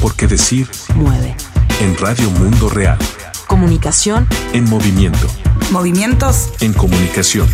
Porque decir mueve. En Radio Mundo Real. Comunicación En movimiento. Movimientos En comunicación.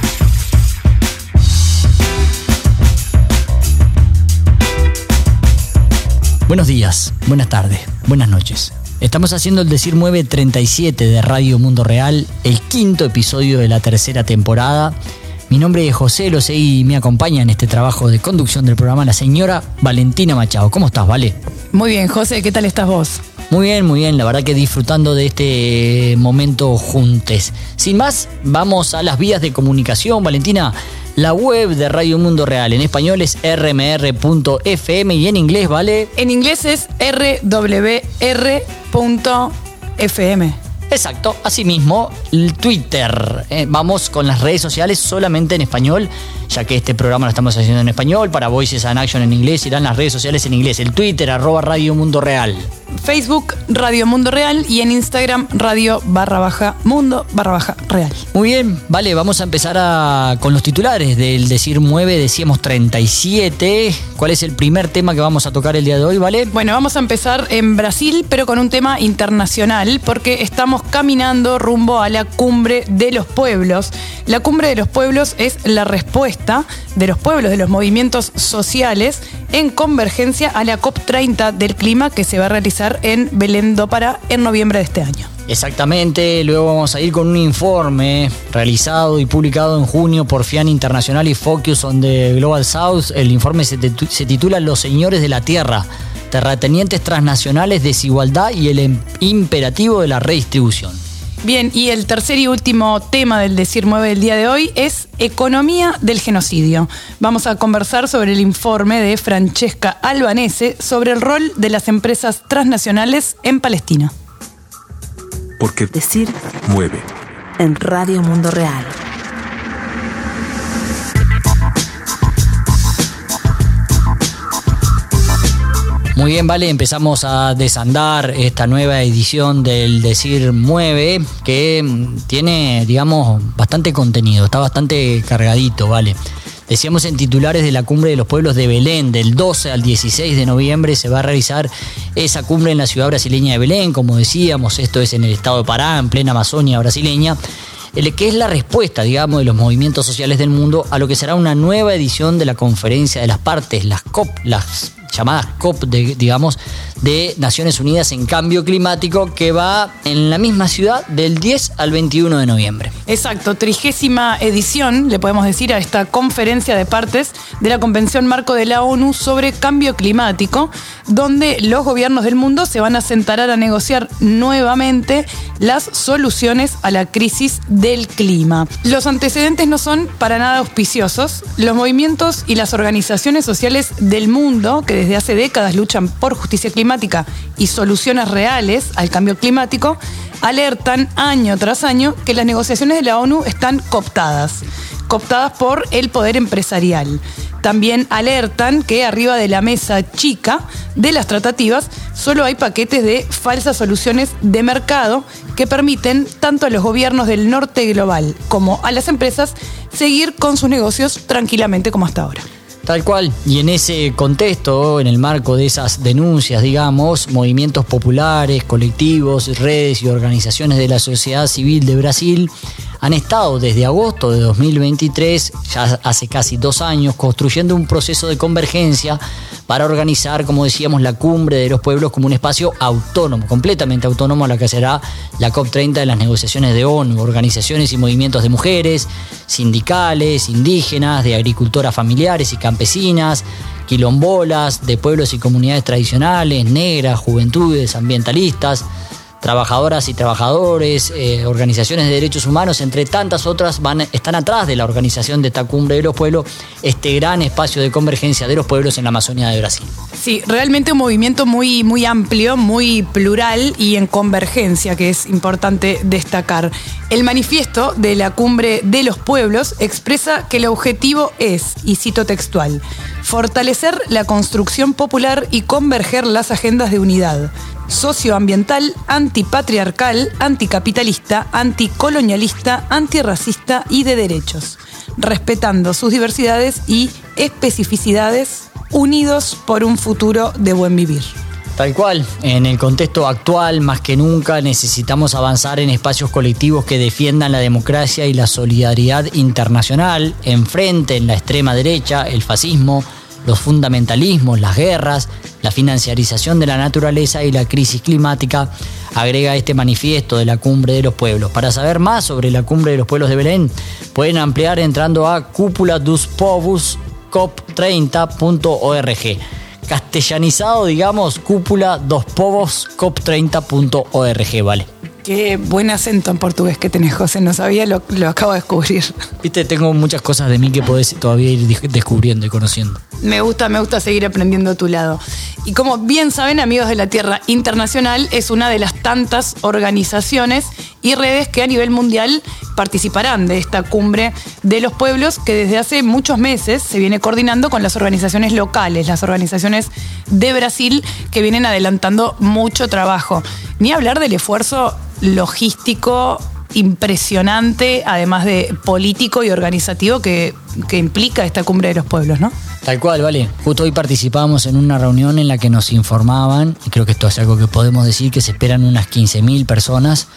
Buenos días, buenas tardes, buenas noches. Estamos haciendo el Decir Mueve 37 de Radio Mundo Real, el quinto episodio de la tercera temporada. Mi nombre es José Losé y me acompaña en este trabajo de conducción del programa la señora Valentina Machado. ¿Cómo estás, Vale? Muy bien, José, ¿qué tal estás vos? Muy bien, la verdad que disfrutando de este momento juntes. Sin más, vamos a las vías de comunicación, Valentina. La web de Radio Mundo Real en español es rmr.fm y en inglés, ¿vale? En inglés es rwr.fm. Exacto, asimismo, el Twitter. Vamos con las redes sociales solamente en español, ya que este programa lo estamos haciendo en español. Para Voices and Action en inglés, irán las redes sociales en inglés. El Twitter, @Radio Mundo Real. Facebook, Radio Mundo Real, y en Instagram, radio_mundo_real. Muy bien, vale, vamos a empezar con los titulares del Decir Mueve. Decíamos 37. ¿Cuál es el primer tema que vamos a tocar el día de hoy, vale? Bueno, vamos a empezar en Brasil, pero con un tema internacional, porque estamos caminando rumbo a la Cumbre de los Pueblos. La Cumbre de los Pueblos es la respuesta de los pueblos, de los movimientos sociales, en convergencia a la COP30 del clima que se va a realizar en Belém do Pará en noviembre de este año. Exactamente, luego vamos a ir con un informe realizado y publicado en junio por FIAN Internacional y Focus on the Global South. El informe se titula Los Señores de la Tierra, terratenientes transnacionales, desigualdad y el imperativo de la redistribución. Bien, y el tercer y último tema del Decir Mueve del día de hoy es economía del genocidio. Vamos a conversar sobre el informe de Francesca Albanese sobre el rol de las empresas transnacionales en Palestina. Porque decir mueve. En Radio Mundo Real. Muy bien, vale, empezamos a desandar esta nueva edición del Decir Mueve, que tiene, digamos, bastante contenido, está bastante cargadito, vale. Decíamos en titulares de la Cumbre de los Pueblos de Belém, del 12 al 16 de noviembre se va a realizar esa cumbre en la ciudad brasileña de Belém, como decíamos, esto es en el estado de Pará, en plena Amazonia brasileña, que es la respuesta, digamos, de los movimientos sociales del mundo a lo que será una nueva edición de la Conferencia de las Partes, las COP, las llamadas COP, de Naciones Unidas en Cambio Climático, que va en la misma ciudad del 10 al 21 de noviembre. Exacto, 30ª edición, le podemos decir, a esta conferencia de partes de la Convención Marco de la ONU sobre Cambio Climático, donde los gobiernos del mundo se van a sentar a negociar nuevamente las soluciones a la crisis del clima. Los antecedentes no son para nada auspiciosos. Los movimientos y las organizaciones sociales del mundo, que desde hace décadas luchan por justicia climática y soluciones reales al cambio climático, alertan año tras año que las negociaciones de la ONU están cooptadas por el poder empresarial. También alertan que arriba de la mesa chica de las tratativas solo hay paquetes de falsas soluciones de mercado que permiten tanto a los gobiernos del norte global como a las empresas seguir con sus negocios tranquilamente como hasta ahora. Tal cual, y en ese contexto, en el marco de esas denuncias, digamos, movimientos populares, colectivos, redes y organizaciones de la sociedad civil de Brasil han estado desde agosto de 2023, ya hace casi 2 años, construyendo un proceso de convergencia para organizar, como decíamos, la Cumbre de los Pueblos como un espacio autónomo, completamente autónomo a la que será la COP30 de las negociaciones de ONU, organizaciones y movimientos de mujeres, sindicales, indígenas, de agricultoras familiares y campesinas, quilombolas, de pueblos y comunidades tradicionales, negras, juventudes, ambientalistas, trabajadoras y trabajadores, organizaciones de derechos humanos, entre tantas otras, están atrás de la organización de esta Cumbre de los Pueblos, este gran espacio de convergencia de los pueblos en la Amazonía de Brasil. Sí, realmente un movimiento muy, muy amplio, muy plural y en convergencia, que es importante destacar. El manifiesto de la Cumbre de los Pueblos expresa que el objetivo es, y cito textual, fortalecer la construcción popular y converger las agendas de unidad socioambiental, antipatriarcal, anticapitalista, anticolonialista, antirracista y de derechos, respetando sus diversidades y especificidades, unidos por un futuro de buen vivir. Tal cual, en el contexto actual, más que nunca, necesitamos avanzar en espacios colectivos que defiendan la democracia y la solidaridad internacional, enfrenten la extrema derecha, el fascismo, los fundamentalismos, las guerras, la financiarización de la naturaleza y la crisis climática, agrega este manifiesto de la Cumbre de los Pueblos. Para saber más sobre la Cumbre de los Pueblos de Belén, pueden ampliar entrando a Cúpula dos Povos COP30.org. Castellanizado, digamos, Cúpula dos Povos COP30.org, ¿vale? Qué buen acento en portugués que tenés, José. No sabía, lo acabo de descubrir. Viste, tengo muchas cosas de mí que podés todavía ir descubriendo y conociendo. Me gusta seguir aprendiendo a tu lado. Y como bien saben, Amigos de la Tierra Internacional es una de las tantas organizaciones y redes que a nivel mundial participarán de esta Cumbre de los Pueblos, que desde hace muchos meses se viene coordinando con las organizaciones locales, las organizaciones de Brasil, que vienen adelantando mucho trabajo. Ni hablar del esfuerzo logístico impresionante, además de político y organizativo que implica esta Cumbre de los Pueblos, ¿no? Tal cual, vale. Justo hoy participábamos en una reunión en la que nos informaban, y creo que esto es algo que podemos decir, que se esperan unas 15.000 personas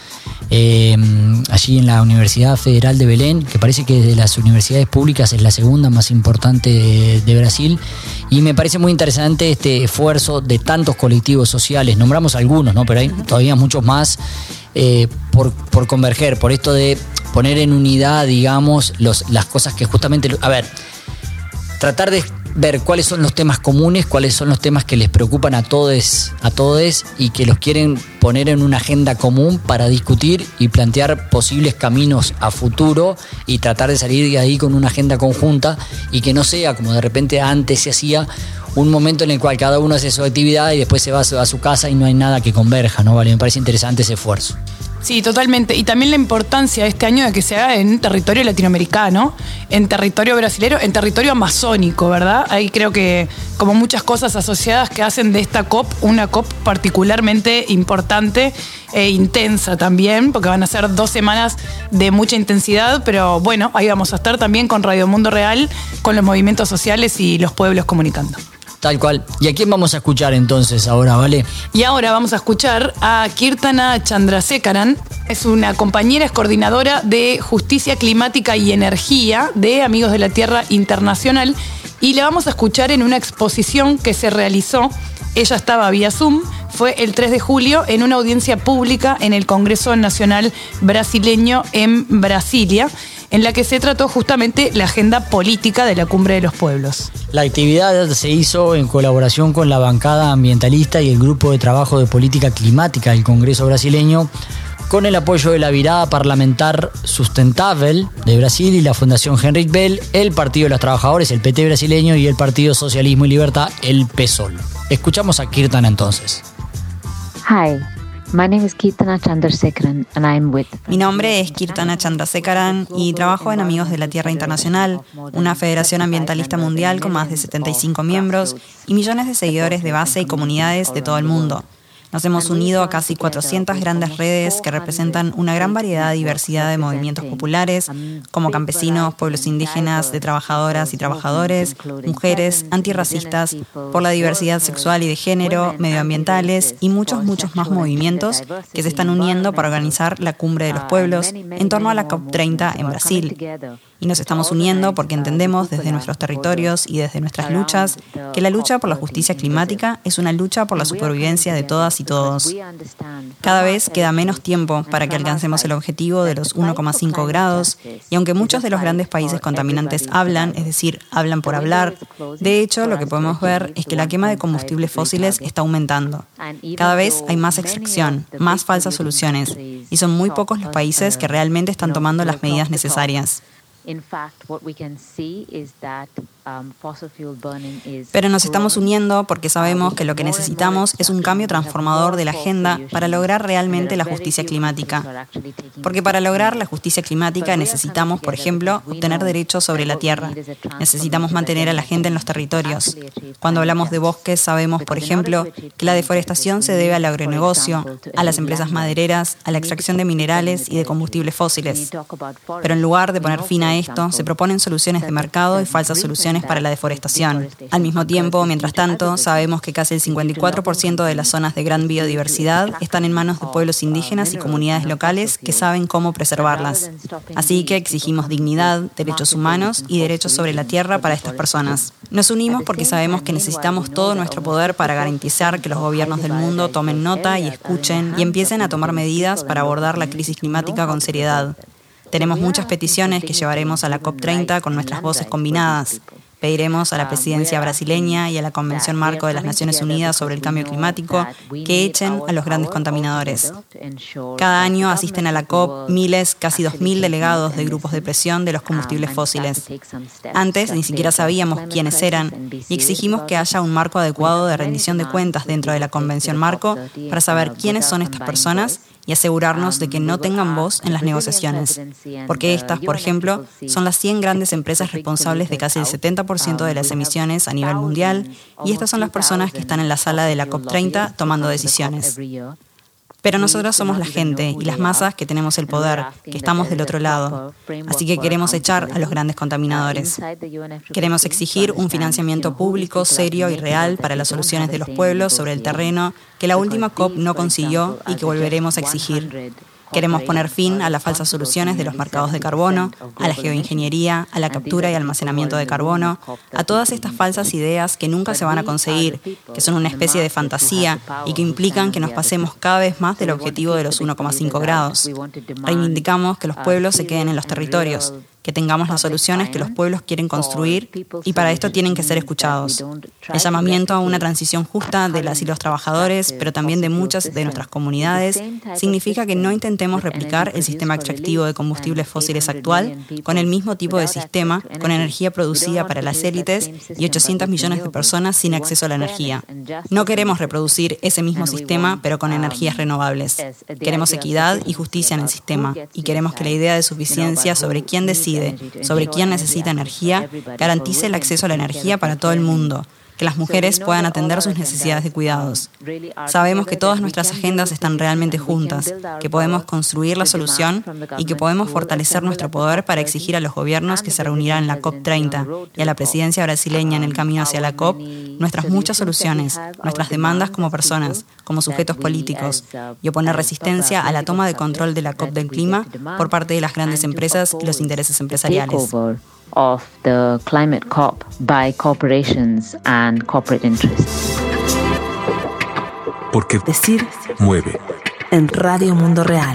allí en la Universidad Federal de Belén, que parece que de las universidades públicas es la segunda más importante de Brasil, y me parece muy interesante este esfuerzo de tantos colectivos sociales. Nombramos algunos, ¿no? Pero hay todavía muchos más por converger, por esto de poner en unidad, digamos, las cosas que justamente... A ver, tratar de ver cuáles son los temas comunes, cuáles son los temas que les preocupan a todos y que los quieren poner en una agenda común para discutir y plantear posibles caminos a futuro y tratar de salir de ahí con una agenda conjunta y que no sea como de repente antes se hacía, un momento en el cual cada uno hace su actividad y después se va a su casa y no hay nada que converja, ¿no? Vale, me parece interesante ese esfuerzo. Sí, totalmente. Y también la importancia este año de que se haga en territorio latinoamericano, en territorio brasilero, en territorio amazónico, ¿verdad? Ahí creo que como muchas cosas asociadas que hacen de esta COP una COP particularmente importante e intensa también, porque van a ser 2 semanas de mucha intensidad, pero bueno, ahí vamos a estar también con Radio Mundo Real, con los movimientos sociales y los pueblos comunicando. Tal cual. ¿Y a quién vamos a escuchar entonces ahora, vale? Y ahora vamos a escuchar a Kirtana Chandrasekaran. Es una compañera, es coordinadora de Justicia Climática y Energía de Amigos de la Tierra Internacional. Y la vamos a escuchar en una exposición que se realizó. Ella estaba vía Zoom. Fue el 3 de julio en una audiencia pública en el Congreso Nacional Brasileño en Brasilia, en la que se trató justamente la agenda política de la Cumbre de los Pueblos. La actividad se hizo en colaboración con la bancada ambientalista y el grupo de trabajo de política climática del Congreso brasileño, con el apoyo de la Virada Parlamentar Sustentável de Brasil y la Fundación Henrik Bell, el Partido de los Trabajadores, el PT brasileño, y el Partido Socialismo y Libertad, el PSOL. Escuchamos a Kirtana entonces. Hi, my name is Kirtana Chandrasekaran and I am with... Mi nombre es Kirtana Chandrasekaran y trabajo en Amigos de la Tierra Internacional, una federación ambientalista mundial con más de 75 miembros y millones de seguidores de base y comunidades de todo el mundo. Nos hemos unido a casi 400 grandes redes que representan una gran variedad y diversidad de movimientos populares, como campesinos, pueblos indígenas, de trabajadoras y trabajadores, mujeres, antirracistas, por la diversidad sexual y de género, medioambientales y muchos más movimientos que se están uniendo para organizar la Cumbre de los Pueblos en torno a la COP30 en Brasil. Y nos estamos uniendo porque entendemos desde nuestros territorios y desde nuestras luchas que la lucha por la justicia climática es una lucha por la supervivencia de todas y todos. Cada vez queda menos tiempo para que alcancemos el objetivo de los 1,5 grados y aunque muchos de los grandes países contaminantes hablan, es decir, hablan por hablar, de hecho lo que podemos ver es que la quema de combustibles fósiles está aumentando. Cada vez hay más extracción, más falsas soluciones y son muy pocos los países que realmente están tomando las medidas necesarias. Pero nos estamos uniendo porque sabemos que lo que necesitamos es un cambio transformador de la agenda para lograr realmente la justicia climática. Porque para lograr la justicia climática necesitamos, por ejemplo, obtener derechos sobre la tierra. Necesitamos mantener a la gente en los territorios. Cuando hablamos de bosques sabemos, por ejemplo, que la deforestación se debe al agronegocio, a las empresas madereras, a la extracción de minerales y de combustibles fósiles. Pero en lugar de poner fin a a esto, se proponen soluciones de mercado y falsas soluciones para la deforestación. Al mismo tiempo, mientras tanto, sabemos que casi el 54% de las zonas de gran biodiversidad están en manos de pueblos indígenas y comunidades locales que saben cómo preservarlas. Así que exigimos dignidad, derechos humanos y derechos sobre la tierra para estas personas. Nos unimos porque sabemos que necesitamos todo nuestro poder para garantizar que los gobiernos del mundo tomen nota y escuchen y empiecen a tomar medidas para abordar la crisis climática con seriedad. Tenemos muchas peticiones que llevaremos a la COP30 con nuestras voces combinadas. Pediremos a la presidencia brasileña y a la Convención Marco de las Naciones Unidas sobre el Cambio Climático que echen a los grandes contaminadores. Cada año asisten a la COP miles, casi 2.000 delegados de grupos de presión de los combustibles fósiles. Antes ni siquiera sabíamos quiénes eran y exigimos que haya un marco adecuado de rendición de cuentas dentro de la Convención Marco para saber quiénes son estas personas y asegurarnos de que no tengan voz en las negociaciones. Porque estas, por ejemplo, son las 100 grandes empresas responsables de casi el 70% de las emisiones a nivel mundial y estas son las personas que están en la sala de la COP30 tomando decisiones. Pero nosotros somos la gente y las masas que tenemos el poder, que estamos del otro lado. Así que queremos echar a los grandes contaminadores. Queremos exigir un financiamiento público, serio y real para las soluciones de los pueblos sobre el terreno que la última COP no consiguió y que volveremos a exigir. Queremos poner fin a las falsas soluciones de los mercados de carbono, a la geoingeniería, a la captura y almacenamiento de carbono, a todas estas falsas ideas que nunca se van a conseguir, que son una especie de fantasía y que implican que nos pasemos cada vez más del objetivo de los 1,5 grados. Reivindicamos que los pueblos se queden en los territorios, que tengamos las soluciones que los pueblos quieren construir y para esto tienen que ser escuchados. El llamamiento a una transición justa de las y los trabajadores, pero también de muchas de nuestras comunidades, significa que no intentemos replicar el sistema extractivo de combustibles fósiles actual con el mismo tipo de sistema, con energía producida para las élites y 800 millones de personas sin acceso a la energía. No queremos reproducir ese mismo sistema, pero con energías renovables. Queremos equidad y justicia en el sistema y queremos que la idea de suficiencia sobre quién decide sobre quién necesita energía, garantice el acceso a la energía para todo el mundo, que las mujeres puedan atender sus necesidades de cuidados. Sabemos que todas nuestras agendas están realmente juntas, que podemos construir la solución y que podemos fortalecer nuestro poder para exigir a los gobiernos que se reunirán en la COP30 y a la presidencia brasileña en el camino hacia la COP nuestras muchas soluciones, nuestras demandas como personas, como sujetos políticos, y oponer resistencia a la toma de control de la COP del clima por parte de las grandes empresas y los intereses empresariales. Of the climate COP by corporations and corporate interests. Porque Decir mueve. en Radio Mundo Real.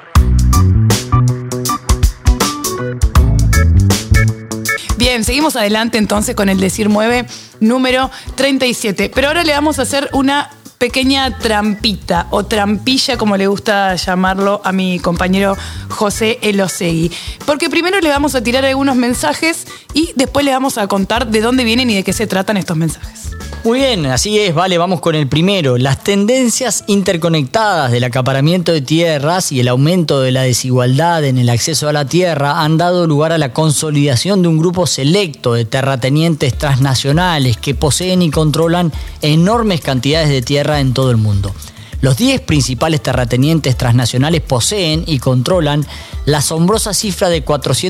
Bien, seguimos adelante entonces con el Decir Mueve número 37. Pero ahora le vamos a hacer una pequeña trampita o trampilla, como le gusta llamarlo a mi compañero José Elosegui. Porque primero le vamos a tirar algunos mensajes y después le vamos a contar de dónde vienen y de qué se tratan estos mensajes. Muy bien, así es, vale, vamos con el primero. Las tendencias interconectadas del acaparamiento de tierras y el aumento de la desigualdad en el acceso a la tierra han dado lugar a la consolidación de un grupo selecto de terratenientes transnacionales que poseen y controlan enormes cantidades de tierra en todo el mundo. Los 10 principales terratenientes transnacionales poseen y controlan la asombrosa cifra de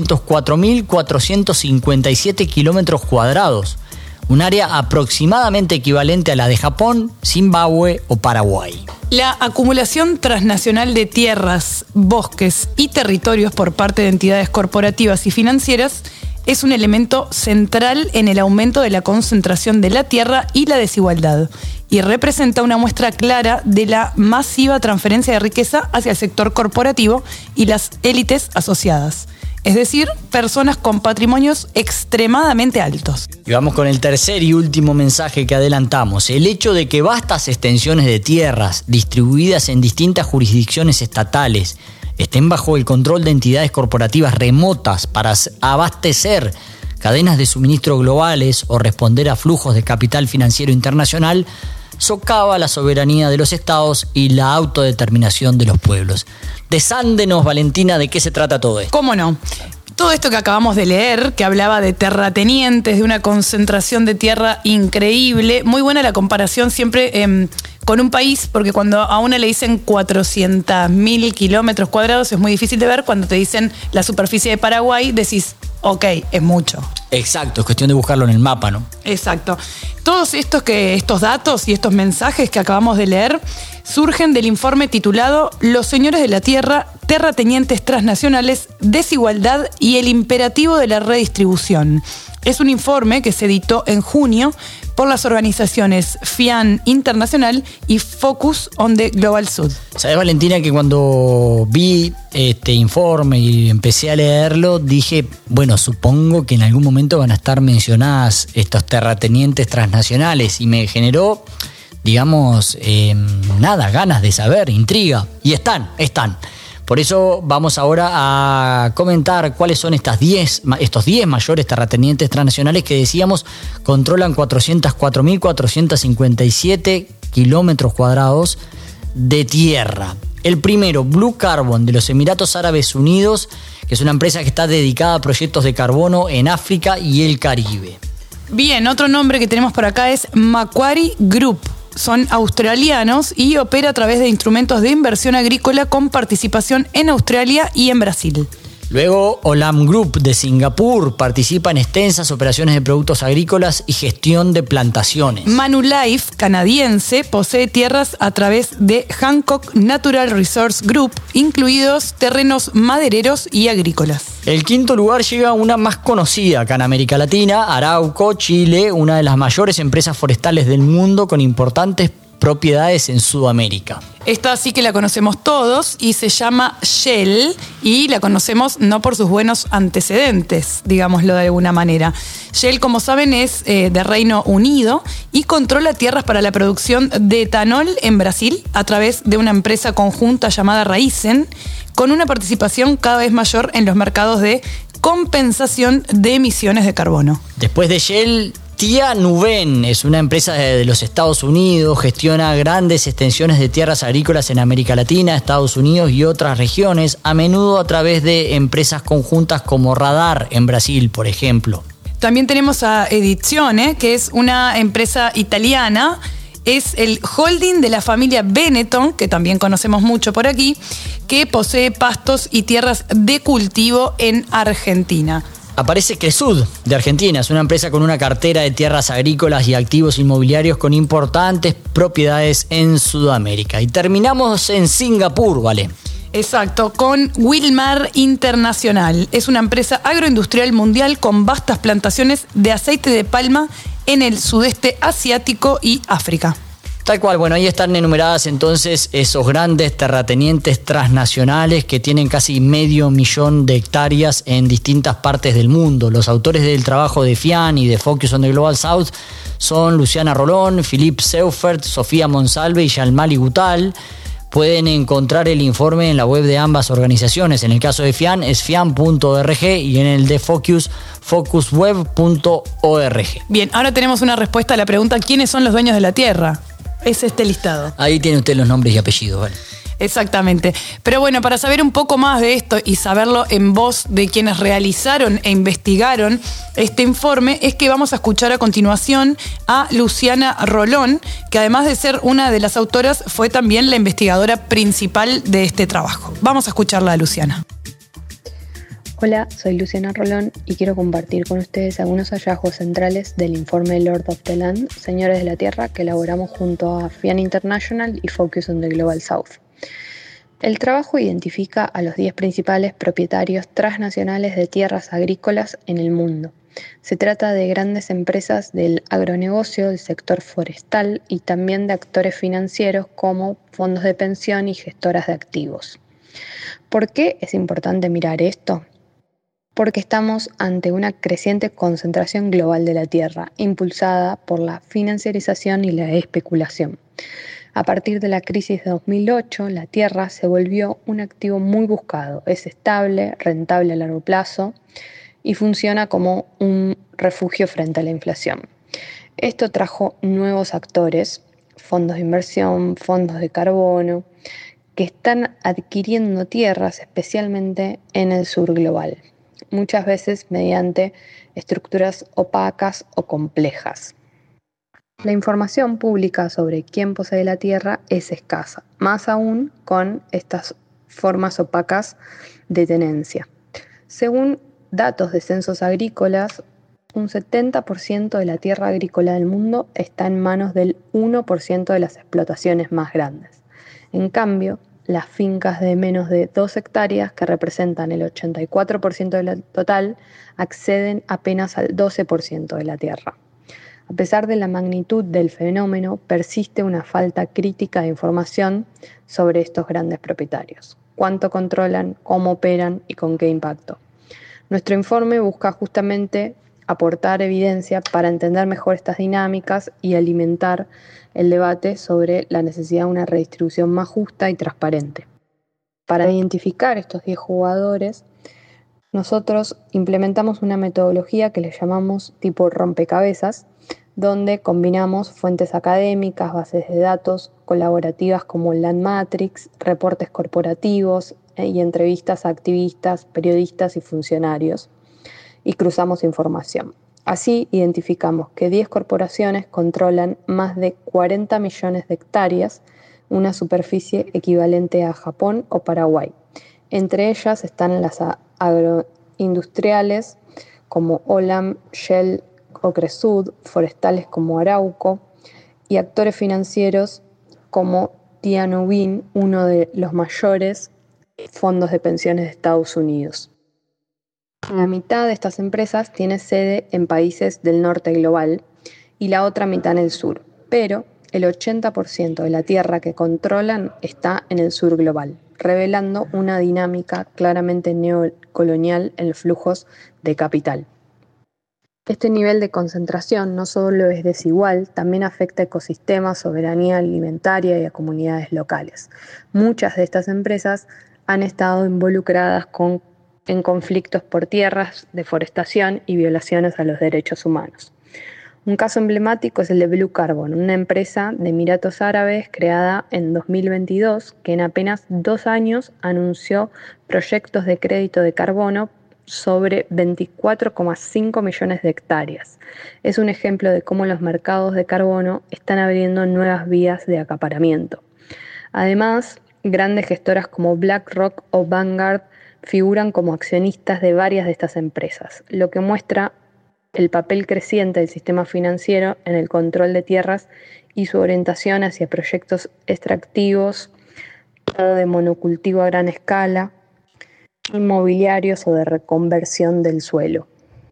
404.457 kilómetros cuadrados, un área aproximadamente equivalente a la de Japón, Zimbabue o Paraguay. La acumulación transnacional de tierras, bosques y territorios por parte de entidades corporativas y financieras es un elemento central en el aumento de la concentración de la tierra y la desigualdad, y representa una muestra clara de la masiva transferencia de riqueza hacia el sector corporativo y las élites asociadas. Es decir, personas con patrimonios extremadamente altos. Y vamos con el tercer y último mensaje que adelantamos. El hecho de que vastas extensiones de tierras distribuidas en distintas jurisdicciones estatales estén bajo el control de entidades corporativas remotas para abastecer cadenas de suministro globales o responder a flujos de capital financiero internacional socava la soberanía de los estados y la autodeterminación de los pueblos. Desándenos, Valentina, ¿de qué se trata todo esto? ¿Cómo no? Todo esto que acabamos de leer, que hablaba de terratenientes, de una concentración de tierra increíble, muy buena la comparación siempre con un país, porque cuando a una le dicen 400.000 kilómetros cuadrados es muy difícil de ver. Cuando te dicen la superficie de Paraguay, decís ok, es mucho. Exacto, es cuestión de buscarlo en el mapa, ¿no? Exacto. Todos estos datos y estos mensajes que acabamos de leer surgen del informe titulado Los señores de la tierra, terratenientes transnacionales, desigualdad y el imperativo de la redistribución. Es un informe que se editó en junio por las organizaciones FIAN Internacional y Focus on the Global South. ¿Sabes, Valentina, que cuando vi este informe y empecé a leerlo, dije, bueno, supongo que en algún momento van a estar mencionadas estos terratenientes transnacionales, y me generó, digamos, ganas de saber, intriga, y están. Por eso vamos ahora a comentar cuáles son estos 10 mayores terratenientes transnacionales que decíamos controlan 404.457 kilómetros cuadrados de tierra. El primero, Blue Carbon, de los Emiratos Árabes Unidos, que es una empresa que está dedicada a proyectos de carbono en África y el Caribe. Bien, otro nombre que tenemos por acá es Macquarie Group. Son australianos y opera a través de instrumentos de inversión agrícola con participación en Australia y en Brasil. Luego, Olam Group de Singapur participa en extensas operaciones de productos agrícolas y gestión de plantaciones. Manulife, canadiense, posee tierras a través de Hancock Natural Resource Group, incluidos terrenos madereros y agrícolas. El quinto lugar llega a una más conocida acá en América Latina, Arauco, Chile, una de las mayores empresas forestales del mundo con importantes propiedades en Sudamérica. Esta sí que la conocemos todos y se llama Shell, y la conocemos no por sus buenos antecedentes, digámoslo de alguna manera. Shell, como saben, es de Reino Unido y controla tierras para la producción de etanol en Brasil a través de una empresa conjunta llamada Raízen, con una participación cada vez mayor en los mercados de compensación de emisiones de carbono. Después de Shell, Tianwen es una empresa de los Estados Unidos, gestiona grandes extensiones de tierras agrícolas en América Latina, Estados Unidos y otras regiones, a menudo a través de empresas conjuntas como Radar en Brasil, por ejemplo. También tenemos a Edizione, que es una empresa italiana. Es el holding de la familia Benetton, que también conocemos mucho por aquí, que posee pastos y tierras de cultivo en Argentina. Aparece Cresud, de Argentina. Es una empresa con una cartera de tierras agrícolas y activos inmobiliarios con importantes propiedades en Sudamérica. Y terminamos en Singapur, ¿vale? Exacto, con Wilmar Internacional. Es una empresa agroindustrial mundial con vastas plantaciones de aceite de palma en el sudeste asiático y África. Tal cual, bueno, ahí están enumeradas entonces esos grandes terratenientes transnacionales que tienen casi 500.000 de hectáreas en distintas partes del mundo. Los autores del trabajo de FIAN y de Focus on the Global South son Luciana Rolón, Philippe Seufert, Sofía Monsalve y Yalmali Gutal. Pueden encontrar el informe en la web de ambas organizaciones. En el caso de FIAN es fian.org y en el de Focus, focusweb.org. Bien, ahora tenemos una respuesta a la pregunta ¿quiénes son los dueños de la tierra? Es este listado. Ahí tiene usted los nombres y apellidos, ¿vale? Exactamente. Pero bueno, para saber un poco más de esto y saberlo en voz de quienes realizaron e investigaron este informe, es que vamos a escuchar a continuación a Luciana Rolón, que además de ser una de las autoras, fue también la investigadora principal de este trabajo. Vamos a escucharla a Luciana. Hola, soy Luciana Rolón y quiero compartir con ustedes algunos hallazgos centrales del informe Lord of the Land, Señores de la Tierra, que elaboramos junto a FIAN International y Focus on the Global South. El trabajo identifica a los 10 principales propietarios transnacionales de tierras agrícolas en el mundo. Se trata de grandes empresas del agronegocio, del sector forestal y también de actores financieros como fondos de pensión y gestoras de activos. ¿Por qué es importante mirar esto? Porque estamos ante una creciente concentración global de la tierra, impulsada por la financiarización y la especulación. A partir de la crisis de 2008, la tierra se volvió un activo muy buscado. Es estable, rentable a largo plazo y funciona como un refugio frente a la inflación. Esto trajo nuevos actores, fondos de inversión, fondos de carbono, que están adquiriendo tierras especialmente en el sur global, muchas veces mediante estructuras opacas o complejas. La información pública sobre quién posee la tierra es escasa, más aún con estas formas opacas de tenencia. Según datos de censos agrícolas, un 70% de la tierra agrícola del mundo está en manos del 1% de las explotaciones más grandes. En cambio, las fincas de menos de 2 hectáreas, que representan el 84% del total, acceden apenas al 12% de la tierra. A pesar de la magnitud del fenómeno, persiste una falta crítica de información sobre estos grandes propietarios. ¿Cuánto controlan, cómo operan y con qué impacto? Nuestro informe busca justamente aportar evidencia para entender mejor estas dinámicas y alimentar el debate sobre la necesidad de una redistribución más justa y transparente. Para identificar estos 10 jugadores, nosotros implementamos una metodología que le llamamos tipo rompecabezas, donde combinamos fuentes académicas, bases de datos colaborativas como Landmatrix, reportes corporativos y entrevistas a activistas, periodistas y funcionarios, y cruzamos información. Así identificamos que 10 corporaciones controlan más de 40 millones de hectáreas, una superficie equivalente a Japón o Paraguay. Entre ellas están las agroindustriales como Olam, Shell o Cresud, forestales como Arauco y actores financieros como Tianobin, uno de los mayores fondos de pensiones de Estados Unidos. La mitad de estas empresas tiene sede en países del norte global y la otra mitad en el sur, pero el 80% de la tierra que controlan está en el sur global, revelando una dinámica claramente neocolonial en los flujos de capital. Este nivel de concentración no solo es desigual, también afecta a ecosistemas, soberanía alimentaria y a comunidades locales. Muchas de estas empresas han estado involucradas en conflictos por tierras, deforestación y violaciones a los derechos humanos. Un caso emblemático es el de Blue Carbon, una empresa de Emiratos Árabes creada en 2022 que en apenas 2 años anunció proyectos de crédito de carbono sobre 24,5 millones de hectáreas. Es un ejemplo de cómo los mercados de carbono están abriendo nuevas vías de acaparamiento. Además, grandes gestoras como BlackRock o Vanguard figuran como accionistas de varias de estas empresas, lo que muestra el papel creciente del sistema financiero en el control de tierras y su orientación hacia proyectos extractivos, de monocultivo a gran escala, inmobiliarios o de reconversión del suelo.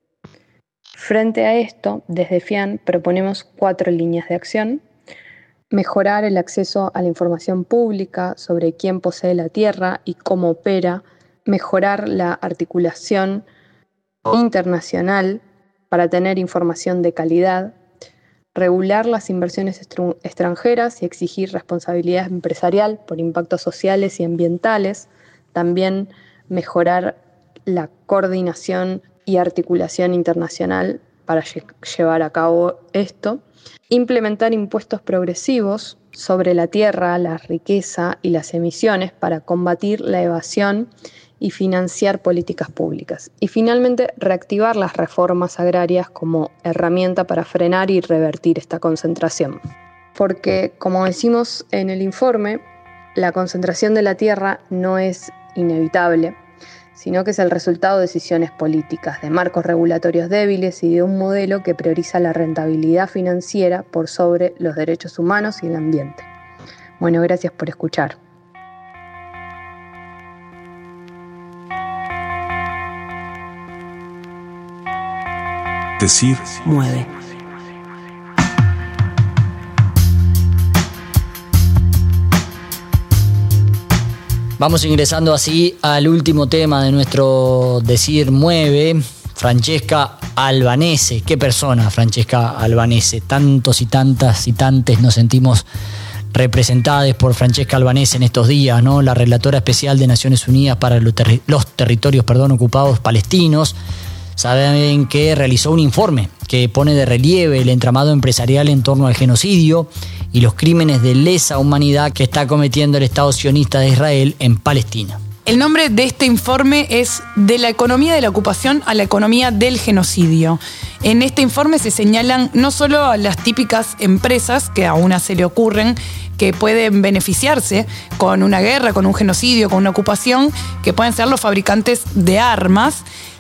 Frente a esto, desde FIAN proponemos 4 líneas de acción: mejorar el acceso a la información pública sobre quién posee la tierra y cómo opera, mejorar la articulación internacional para tener información de calidad, regular las inversiones extranjeras y exigir responsabilidad empresarial por impactos sociales y ambientales, también mejorar la coordinación y articulación internacional para llevar a cabo esto, implementar impuestos progresivos sobre la tierra, la riqueza y las emisiones para combatir la evasión y financiar políticas públicas. Y finalmente, reactivar las reformas agrarias como herramienta para frenar y revertir esta concentración. Porque, como decimos en el informe, la concentración de la tierra no es inevitable, sino que es el resultado de decisiones políticas, de marcos regulatorios débiles y de un modelo que prioriza la rentabilidad financiera por sobre los derechos humanos y el ambiente. Bueno, gracias por escuchar. Decir mueve. Vamos ingresando así al último tema de nuestro Decir Mueve. Francesca Albanese. Qué persona, Francesca Albanese. Tantos y tantas y tantes nos sentimos representadas por Francesca Albanese en estos días, ¿no? La relatora especial de Naciones Unidas para los territorios ocupados palestinos. Saben que realizó un informe que pone de relieve el entramado empresarial en torno al genocidio y los crímenes de lesa humanidad que está cometiendo el Estado sionista de Israel en Palestina. El nombre de este informe es De la economía de la ocupación a la economía del genocidio. En este informe se señalan no solo a las típicas empresas que a una se le ocurren que pueden beneficiarse con una guerra, con un genocidio, con una ocupación, que pueden ser los fabricantes de armas,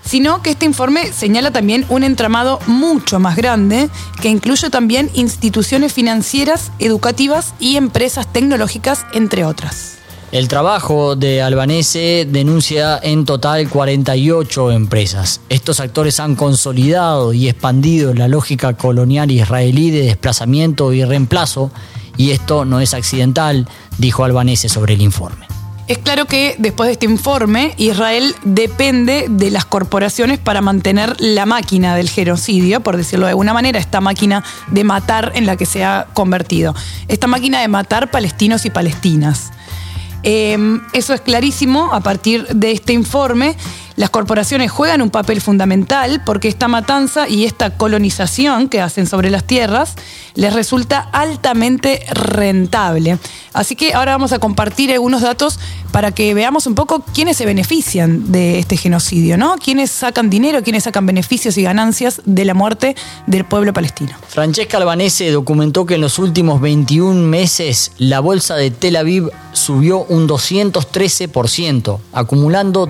sino que este informe señala también un entramado mucho más grande que incluye también instituciones financieras, educativas y empresas tecnológicas, entre otras. El trabajo de Albanese denuncia en total 48 empresas. Estos actores han consolidado y expandido la lógica colonial israelí de desplazamiento y reemplazo, y esto no es accidental, dijo Albanese sobre el informe. Es claro que después de este informe, Israel depende de las corporaciones para mantener la máquina del genocidio, por decirlo de alguna manera, esta máquina de matar en la que se ha convertido. Esta máquina de matar palestinos y palestinas. Eso es clarísimo. A partir de este informe, las corporaciones juegan un papel fundamental porque esta matanza y esta colonización que hacen sobre las tierras les resulta altamente rentable. Así que ahora vamos a compartir algunos datos para que veamos un poco quiénes se benefician de este genocidio, ¿no? Quiénes sacan dinero, quiénes sacan beneficios y ganancias de la muerte del pueblo palestino. Francesca Albanese documentó que en los últimos 21 meses la bolsa de Tel Aviv subió un 213%, acumulando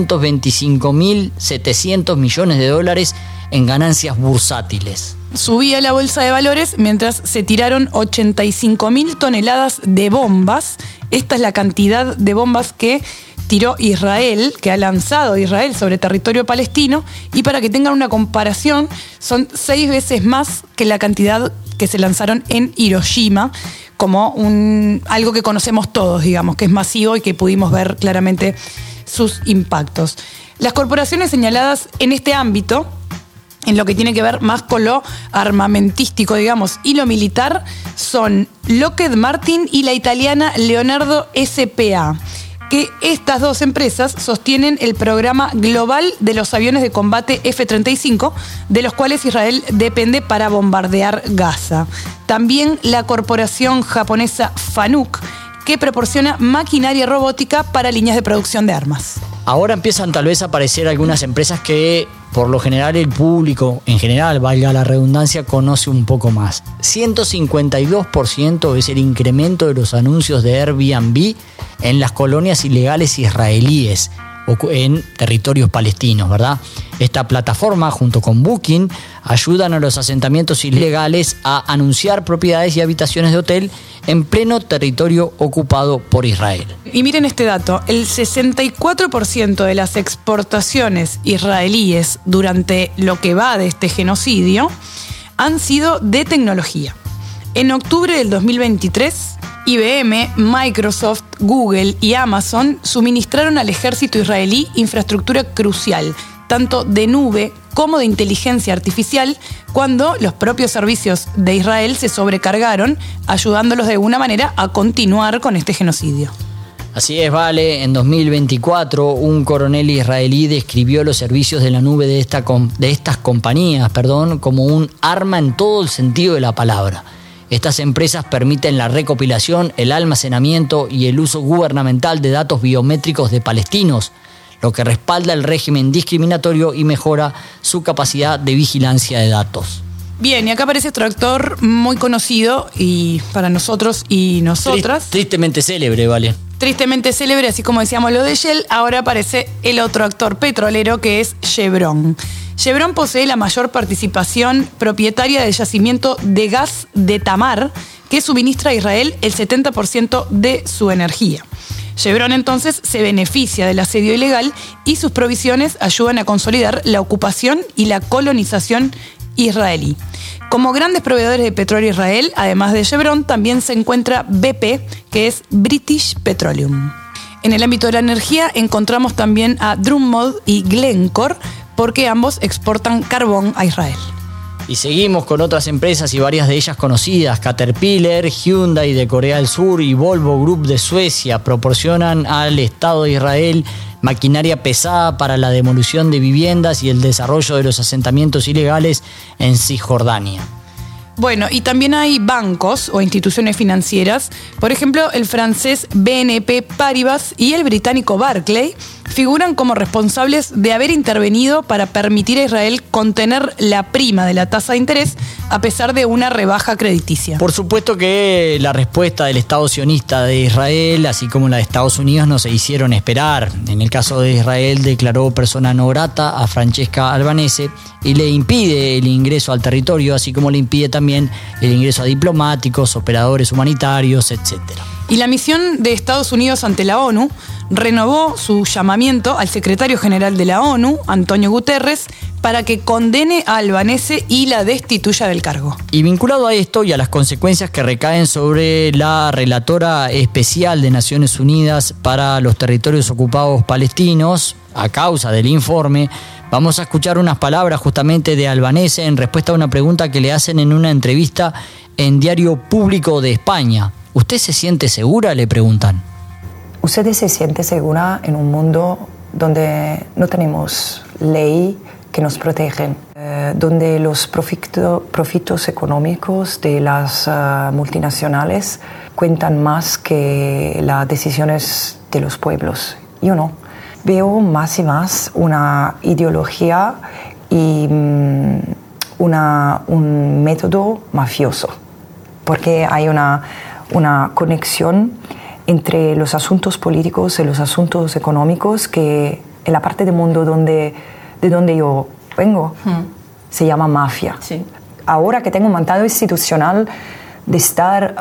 225.700 millones de dólares en ganancias bursátiles. Subía la bolsa de valores mientras se tiraron 85.000 toneladas de bombas. Esta es la cantidad de bombas que tiró Israel, que ha lanzado Israel sobre territorio palestino, y para que tengan una comparación, son 6 veces más que la cantidad que se lanzaron en Hiroshima, como algo que conocemos todos, digamos, que es masivo y que pudimos ver claramente sus impactos. Las corporaciones señaladas en este ámbito, en lo que tiene que ver más con lo armamentístico, digamos, y lo militar, son Lockheed Martin y la italiana Leonardo S.p.A., que estas dos empresas sostienen el programa global de los aviones de combate F-35, de los cuales Israel depende para bombardear Gaza. También la corporación japonesa Fanuc, que proporciona maquinaria robótica para líneas de producción de armas. Ahora empiezan tal vez a aparecer algunas empresas que por lo general el público, en general, valga la redundancia, conoce un poco más. 152% es el incremento de los anuncios de Airbnb en las colonias ilegales israelíes o en territorios palestinos, ¿verdad? Esta plataforma, junto con Booking, ayudan a los asentamientos ilegales a anunciar propiedades y habitaciones de hotel en pleno territorio ocupado por Israel. Y miren este dato, el 64% de las exportaciones israelíes durante lo que va de este genocidio han sido de tecnología. En octubre del 2023, IBM, Microsoft, Google y Amazon suministraron al ejército israelí infraestructura crucial, tanto de nube como de inteligencia artificial, cuando los propios servicios de Israel se sobrecargaron, ayudándolos de alguna manera a continuar con este genocidio. Así es, Vale. En 2024, un coronel israelí describió los servicios de la nube de estas compañías, como un arma en todo el sentido de la palabra. Estas empresas permiten la recopilación, el almacenamiento y el uso gubernamental de datos biométricos de palestinos, lo que respalda el régimen discriminatorio y mejora su capacidad de vigilancia de datos. Bien, y acá aparece otro actor muy conocido y para nosotros y nosotras. Tristemente célebre, Vale. Tristemente célebre, así como decíamos lo de Shell, ahora aparece el otro actor petrolero que es Chevron. Chevron posee la mayor participación propietaria del yacimiento de gas de Tamar, que suministra a Israel el 70% de su energía. Chevron entonces se beneficia del asedio ilegal y sus provisiones ayudan a consolidar la ocupación y la colonización israelí. Como grandes proveedores de petróleo a Israel, además de Chevron, también se encuentra BP, que es British Petroleum. En el ámbito de la energía encontramos también a Drummond y Glencore, porque ambos exportan carbón a Israel. Y seguimos con otras empresas y varias de ellas conocidas. Caterpillar, Hyundai de Corea del Sur y Volvo Group de Suecia proporcionan al Estado de Israel maquinaria pesada para la demolición de viviendas y el desarrollo de los asentamientos ilegales en Cisjordania. Bueno, y también hay bancos o instituciones financieras, por ejemplo, el francés BNP Paribas y el británico Barclays, figuran como responsables de haber intervenido para permitir a Israel contener la prima de la tasa de interés a pesar de una rebaja crediticia. Por supuesto que la respuesta del Estado sionista de Israel, así como la de Estados Unidos, no se hicieron esperar. En el caso de Israel, declaró persona no grata a Francesca Albanese y le impide el ingreso al territorio, así como le impide también el ingreso a diplomáticos, operadores humanitarios, etc. Y la misión de Estados Unidos ante la ONU renovó su llamamiento al secretario general de la ONU, Antonio Guterres, para que condene a Albanese y la destituya del cargo. Y vinculado a esto y a las consecuencias que recaen sobre la relatora especial de Naciones Unidas para los territorios ocupados palestinos, a causa del informe, vamos a escuchar unas palabras justamente de Albanese en respuesta a una pregunta que le hacen en una entrevista en Diario Público de España. ¿Usted se siente segura?, le preguntan. ¿Usted se siente segura en un mundo donde no tenemos ley que nos protegen, donde los profitos económicos de las multinacionales cuentan más que las decisiones de los pueblos? Yo no. Veo más y más una ideología y un método mafioso, porque hay una conexión entre los asuntos políticos y los asuntos económicos que en la parte del mundo de donde yo vengo se llama mafia. Sí. Ahora que tengo un mandato institucional de estar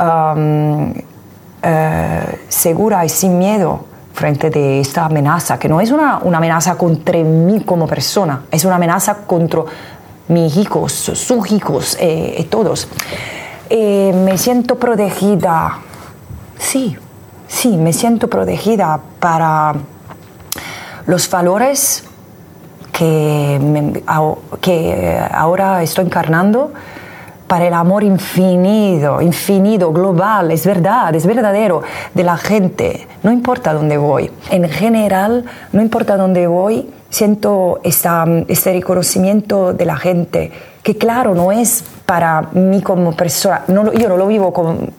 segura y sin miedo frente a esta amenaza, que no es una amenaza contra mí como persona, es una amenaza contra mis hijos, sus hijos, todos. Me siento protegida, sí, me siento protegida para los valores que ahora estoy encarnando, para el amor infinito, global, es verdad, es verdadero, de la gente, no importa dónde voy. En general, no importa dónde voy, siento este reconocimiento de la gente, que claro, no es para mí como persona, yo no lo vivo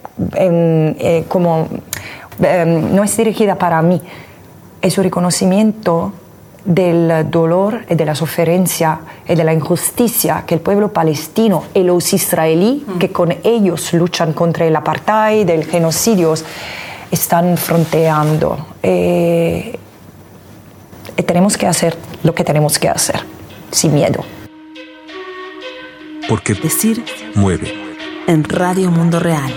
no es dirigida para mí, es un reconocimiento del dolor y de la sofrencia y de la injusticia que el pueblo palestino y los israelíes, que con ellos luchan contra el apartheid, el genocidio, están fronteando. Tenemos que hacer lo que tenemos que hacer, sin miedo. Porque Decir mueve. en Radio Mundo Real.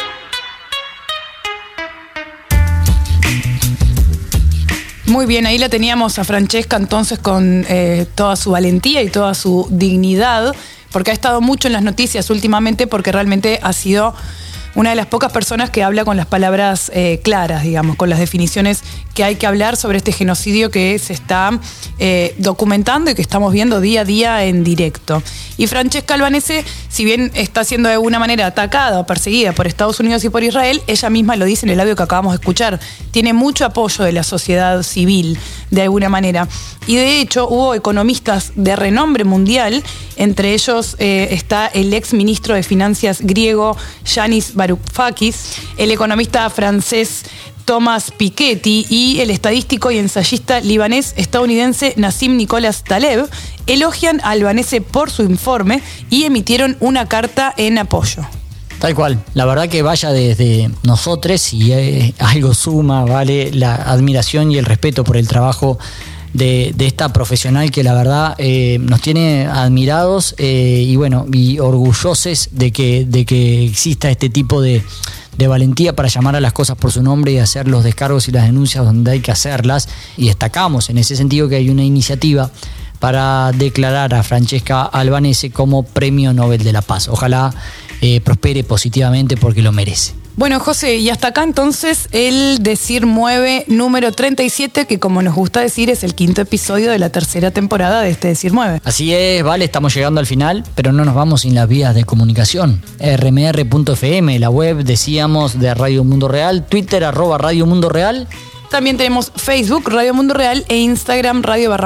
Muy bien, ahí la teníamos a Francesca entonces con toda su valentía y toda su dignidad, porque ha estado mucho en las noticias últimamente, porque realmente ha sido una de las pocas personas que habla con las palabras claras, digamos, con las definiciones que hay que hablar sobre este genocidio que se está documentando y que estamos viendo día a día en directo. Y Francesca Albanese, si bien está siendo de alguna manera atacada o perseguida por Estados Unidos y por Israel, ella misma lo dice en el audio que acabamos de escuchar, tiene mucho apoyo de la sociedad civil, de alguna manera. Y de hecho hubo economistas de renombre mundial, entre ellos está el ex ministro de Finanzas griego Yanis Varoufakis, el economista francés Thomas Piketty y el estadístico y ensayista libanés-estadounidense Nassim Nicholas Taleb elogian a Albanese por su informe y emitieron una carta en apoyo. Tal cual, la verdad que vaya desde nosotros, si algo suma, vale, la admiración y el respeto por el trabajo de esta profesional que la verdad nos tiene admirados y bueno, y orgullosos de que exista este tipo de valentía para llamar a las cosas por su nombre y hacer los descargos y las denuncias donde hay que hacerlas, y destacamos en ese sentido que hay una iniciativa para declarar a Francesca Albanese como Premio Nobel de la Paz. Ojalá prospere positivamente porque lo merece. Bueno, José, y hasta acá entonces el Decir Mueve número 37, que como nos gusta decir es el 5º episodio de la 3ª temporada de este Decir Mueve. Así es, vale, estamos llegando al final, pero no nos vamos sin las vías de comunicación. rmr.fm, la web, decíamos, de Radio Mundo Real, Twitter, @Radio Mundo Real. También tenemos Facebook, Radio Mundo Real, e Instagram,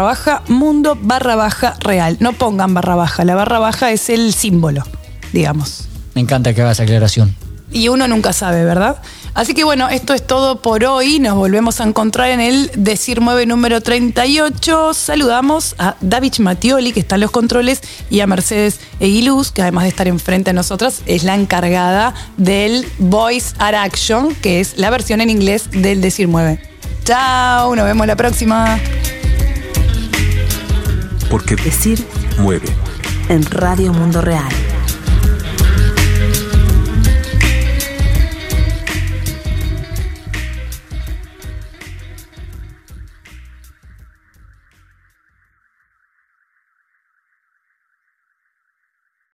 Radio_Mundo_Real. No pongan _, la _, es el símbolo, digamos. Me encanta que hagas aclaración. Y uno nunca sabe, ¿verdad? Así que bueno, esto es todo por hoy. Nos volvemos a encontrar en el Decir Mueve número 38. Saludamos a David Mattioli, que está en los controles, y a Mercedes Eguiluz, que además de estar enfrente a nosotras, es la encargada del Voice at Action, que es la versión en inglés del Decir Mueve. Chao, nos vemos la próxima. Porque Decir mueve. en Radio Mundo Real.